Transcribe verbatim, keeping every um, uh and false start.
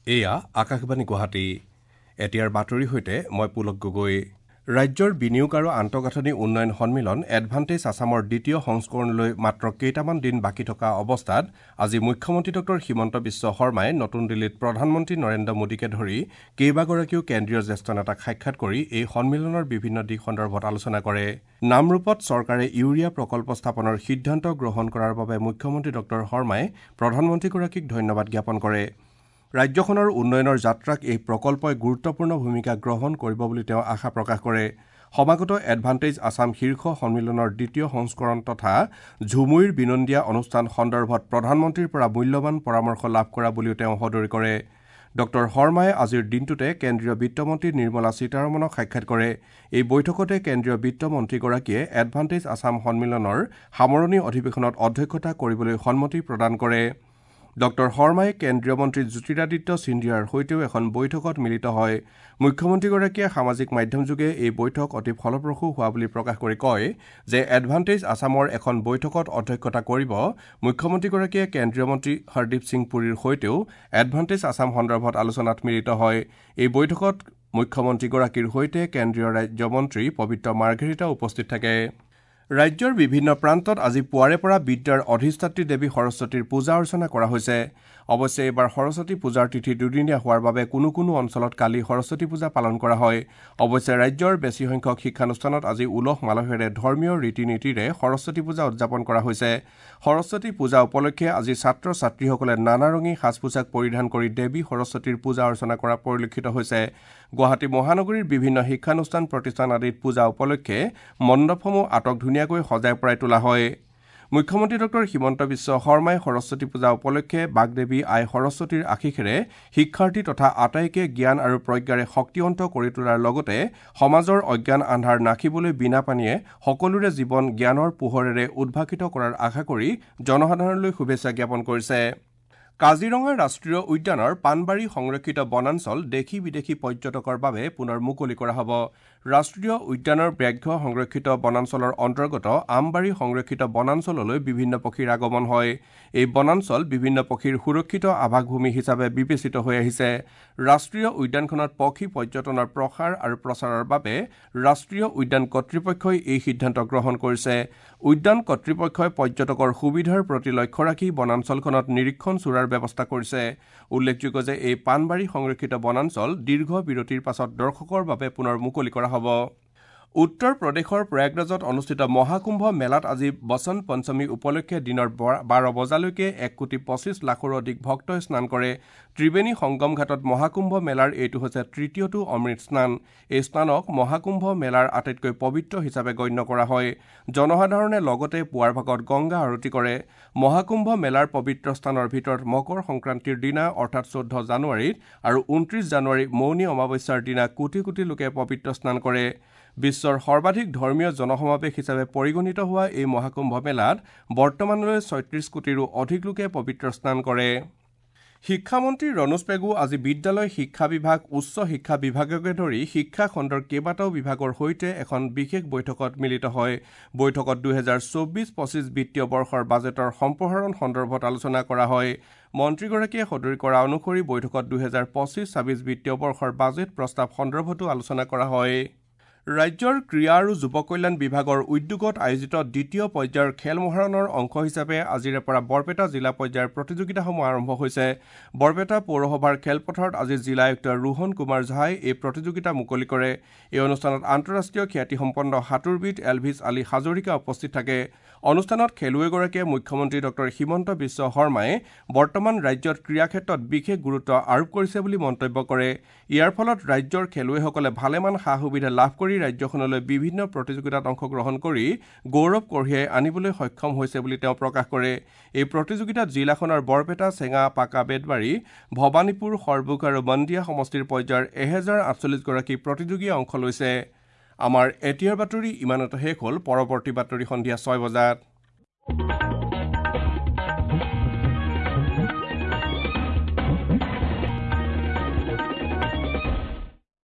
এয়া আকাশবাণী গুৱাহাটী এতিয়াৰ বাতৰি হৈতে মই পুলক গগৈ ৰাজ্যৰ বিনিয়োগ আৰু আন্তঃগাঁথনি উন্নয়ন সন্মিলন এডভান্টেজ আসামৰ দ্বিতীয় সংস্কৰণলৈ মাত্ৰ কেইটামান দিন বাকী থকা অৱস্থাত আজি মুখ্যমন্ত্ৰী ডক্টৰ হিমন্ত বিশ্ব শৰ্মাই নতুন দিল্লীত প্ৰধানমন্ত্ৰী নৰেন্দ্ৰ মোদীকে ধৰি কেইবাগৰাকীও কেন্দ্ৰীয় জ্যেষ্ঠ নেতাক সাক্ষাৎ কৰি এই সন্মিলনৰ বিভিন্ন দিশ সন্দৰ্ভত আলোচনা কৰে নামৰূপত চৰকাৰে ইউৰিয়া প্ৰকল্প স্থাপনৰ সিদ্ধান্ত গ্ৰহণ কৰাৰ বাবে মুখ্যমন্ত্ৰী ডক্টৰ শৰ্মাই প্ৰধানমন্ত্ৰীগৰাকীক ধন্যবাদ জ্ঞাপন কৰে ৰাজ্যখনৰ উন্নয়নৰ যাত্ৰাক এই প্ৰকল্পই গুৰুত্বপূৰ্ণ ভূমিকা গ্ৰহণ কৰিব বুলি তেওঁ আশা প্ৰকাশ কৰে সমাগত এডভান্টেজ আসাম শীৰ্ষ সন্মিলনৰ দ্বিতীয় সংস্কৰণ তথা ঝুমুইৰ বিনন্দিয়া অনুষ্ঠান সন্দৰ্ভত প্ৰধানমন্ত্ৰীৰ পৰা মূল্যৱান পৰামৰ্শ লাভ কৰা বুলিও তেওঁ সদৰি কৰে ডক্টৰ শৰ্মাই আজিৰ দিনটোতে কেন্দ্ৰীয় বিত্তমন্ত্ৰী নিৰ্মলা সীতাৰমণক সাক্ষাৎ কৰে এই বৈঠকতে কেন্দ্ৰীয় বিত্তমন্ত্ৰীগৰাকীয়ে এডভান্টেজ আসাম সন্মিলনৰ সামৰণি অধিৱেশনত অধ্যক্ষতা কৰিবলৈ সন্মতি প্ৰদান কৰে ডক্টৰ শৰ্মাই কেন্দ্ৰীয় মন্ত্ৰী জ্যোতিৰাদিত্য সিন্ধিয়াৰ সৈতেও এখন বৈঠকত মিলিত হয় মুখ্যমন্ত্ৰীগৰাকীয়ে সামাজিক মাধ্যমযোগে এই বৈঠক অতি ফলপ্ৰসূ হোৱা বুলি প্ৰকাশ কৰি কয় যে এডভান্টেজ আসামৰ এখন বৈঠকত অধ্যক্ষতা কৰিব মুখ্যমন্ত্ৰীগৰাকীয়ে কেন্দ্ৰীয় মন্ত্ৰী হৰদীপ সিং পুৰীৰ সৈতেও এডভান্টেজ আসাম সন্দৰ্ভত আলোচনাত মিলিত হয় এই বৈঠকত মুখ্যমন্ত্ৰীগৰাকীৰ সৈতে কেন্দ্ৰীয় ৰাজ্যমন্ত্ৰী পবিত্ৰ মাৰ্ঘেৰিটা উপস্থিত থাকে ৰাজ্যৰ বিভিন্ন প্ৰান্তত আজি পুৱাৰে পৰা বিদ্যাৰ অধিষ্ঠাত্ৰী দেৱী সৰস্বতীৰ পূজা অৰ্চনা কৰা হৈছে অৱশ্যে এইবাৰ সৰস্বতী পূজাৰ তিথি দুদিনীয়া হোৱাৰ বাবে কোনো কোনো অঞ্চলত কালি সৰস্বতী পূজা পালন কৰা হয় অৱশ্যে ৰাজ্যৰ বেছি সংখ্যক শিক্ষানুষ্ঠানত আজি উলহ মালহেৰে ধৰ্মীয় ৰীতি নীতিৰে সৰস্বতী পূজা উদযাপন কৰা হৈছে সৰস্বতী পূজা উপলক্ষে আজি ছাত্ৰ ছাত্ৰীসকলে নানা ৰঙী সাজ পোছাক পৰিধান কৰি দেৱী সৰস্বতীৰ পূজা অৰ্চনা কৰা পৰিলক্ষিত হৈছে গুৱাহাটী মহানগৰীৰ বিভিন্ন শিক্ষানুষ্ঠান প্ৰতিষ্ঠান আদিত পূজা উপলক্ষে মণ্ডপসমূহ আটক ধুনীয়াকৈ সজাই পৰাই তোলা হয় মুখ্যমন্ত্ৰী ডক্টৰ হিমন্ত বিশ্ব শৰ্মাই সৰস্বতী পূজা উপলক্ষে বাগদেৱী আই সৰস্বতীৰ আশীষেৰে শিক্ষাৰ্থী তথা আটাইকে জ্ঞান আৰু প্ৰজ্ঞাৰে শক্তিৱন্ত কৰি তোলাৰ লগতে সমাজৰ অজ্ঞান আন্ধাৰ নাখিবলৈ বিনা পানীয়ে সকলোৰে জীৱন জ্ঞানৰ পোহৰেৰে উদ্ভাসিত কৰাৰ আশা কৰি জনসাধাৰণলৈ শুভেচ্ছা জ্ঞাপন কৰিছে কাজিৰঙা ৰাষ্ট্ৰীয় উদ্যানৰ পানবাৰী সংৰক্ষিত বনাঞ্চল দেশী বিদেশী পৰ্যটকৰ বাবে পুনৰ মুকলি কৰা হ'ব ৰাষ্ট্ৰীয় উদ্যানৰ ব্যাঘ্ৰ সংৰক্ষিত বনাঞ্চলৰ অন্তৰ্গত আমবাৰী সংৰক্ষিত বনাঞ্চললৈ বিভিন্ন পক্ষীৰ আগমন হয় এই বনাঞ্চল বিভিন্ন পক্ষীৰ সুৰক্ষিত আৱাসভূমি হিচাপে বিবেচিত হৈ আহিছে ৰাষ্ট্ৰীয় উদ্যানখনত পক্ষী পৰ্যটনৰ প্ৰসাৰ আৰু প্ৰচাৰৰ বাবে ৰাষ্ট্ৰীয় উদ্যান কৰ্তৃপক্ষই এই সিদ্ধান্ত গ্ৰহণ কৰিছে উদ্যান কৰ্তৃপক্ষই পৰ্যটকৰ সুবিধাৰ প্ৰতি লক্ষ্য ৰাখি বনাঞ্চলখনত নিৰীক্ষণ চোৰাৰ ব্যৱস্থা কৰিছে উল্লেখযোগ্য যে এই পানবাৰী সংৰক্ষিত বনাঞ্চল দীৰ্ঘ বিৰতিৰ পাছত দৰ্শকৰ বাবে পুনৰ মুকলি কৰা হ'ব উত্তৰ প্ৰদেশৰ প্ৰয়াগৰাজত অনুষ্ঠিত মহাকুম্ভ মেলাত আজি বসন্ত পঞ্চমী উপলক্ষে দিনৰ বাৰ বজালৈকে এক কোটি পঁচিছ লাখৰো অধিক ভক্তই স্নান কৰে ত্ৰিবেণী সংগম ঘাটত মহাকুম্ভ মেলাৰ এইটো হৈছে তৃতীয়টো অমৃত স্নান এই স্নানক মহাকুম্ভ মেলাৰ আটাইতকৈ পবিত্ৰ হিচাপে গণ্য কৰা হয় জনসাধাৰণে লগতে পুৱাৰ ভাগত গংগা আৰতি কৰে মহাকুম্ভ মেলাৰ পবিত্ৰ স্থানৰ ভিতৰত মকৰ সংক্ৰান্তিৰ দিনা অৰ্থাৎ চৈধ্য জানুৱাৰীত আৰু ঊনত্ৰিছ জানুৱাৰী মৌনী অমাৱস্যাৰ দিনা কোটি কোটি লোকে পবিত্ৰ স্নান কৰে বিশ্বৰ সৰ্বাধিক ধৰ্মীয় জনসমাৱেশ হিচাপে পৰিগণিত হোৱা এই মহাকুম্ভ মেলাত বৰ্তমানলৈ ছয়ত্ৰিশ কোটিৰো অধিক লোকে পবিত্ৰ স্নান কৰে শিক্ষামন্ত্ৰী ৰণোজ পেগু আজি বিদ্যালয় শিক্ষা বিভাগ উচ্চ শিক্ষা বিভাগকে ধৰি শিক্ষা খণ্ডৰ কেইবাটাও বিভাগৰ সৈতে এখন বিশেষ বৈঠকত মিলিত হয় বৈঠকত দুহেজাৰ চৌব্বিছ পঁচিছ বিত্তীয় বৰ্ষৰ বাজেটৰ সম্প্ৰসাৰণ সন্দৰ্ভত আলোচনা কৰা হয় মন্ত্ৰীগৰাকীয়ে সদৰি কৰা অনুসৰি বৈঠকত দুহেজাৰ পঁচিছ ছাব্বিছ বিত্তীয় বৰ্ষৰ বাজেট প্ৰস্তাৱ সন্দৰ্ভতো আলোচনা কৰা হয় ৰাজ্যৰ ক্ৰীড়া আৰু যুৱ কল্যাণ বিভাগৰ উদ্যোগত আয়োজিত দ্বিতীয় পৰ্যায়ৰ খেল মহাৰণৰ অংশ হিচাপে আজিৰে পৰা বৰপেটা জিলা পৰ্যায়ৰ প্ৰতিযোগিতাসমূহ আৰম্ভ হৈছে বৰপেটা পৌৰসভাৰ খেলপথাৰত আজি জিলা আয়ুক্ত ৰোহন কুমাৰ ঝাই এই প্ৰতিযোগিতা মুকলি কৰে এই অনুষ্ঠানত আন্তঃৰাষ্ট্ৰীয় খ্যাতিসম্পন্ন সাঁতোৰবিদ এলভিছ আলী হাজৰিকা উপস্থিত থাকে অনুষ্ঠানত খেলুৱৈগৰাকীয়ে মুখ্যমন্ত্ৰী ডক্টৰ হিমন্ত বিশ্ব শৰ্মাই বৰ্তমান ৰাজ্যত ক্ৰীড়া ক্ষেত্ৰত বিশেষ গুৰুত্ব আৰোপ কৰিছে বুলি মন্তব্য কৰে ইয়াৰ ফলত ৰাজ্যৰ খেলুৱৈসকলে ভালেমান সা সুবিধা লাভ কৰি ৰাজ্যখনলৈ বিভিন্ন প্ৰতিযোগিতাত অংশগ্ৰহণ কৰি গৌৰৱ কঢ়িয়াই আনিবলৈ সক্ষম হৈছে বুলি তেওঁ প্ৰকাশ কৰে এই প্ৰতিযোগিতাত জিলাখনৰ বৰপেটা চেঙা পাকা বেদবাৰী ভৱানীপুৰ সৰবুক আৰু মন্দিয়া সমষ্টিৰ পৰ্যায়ৰ এহেজাৰ আঠচল্লিছ গৰাকী প্ৰতিযোগীয়ে অংশ লৈছে আমাৰ এতিয়াৰ বাতৰি ইমানতে শেষ হ'ল পৰৱৰ্তী বাতৰি সন্ধিয়া ছয় বজাত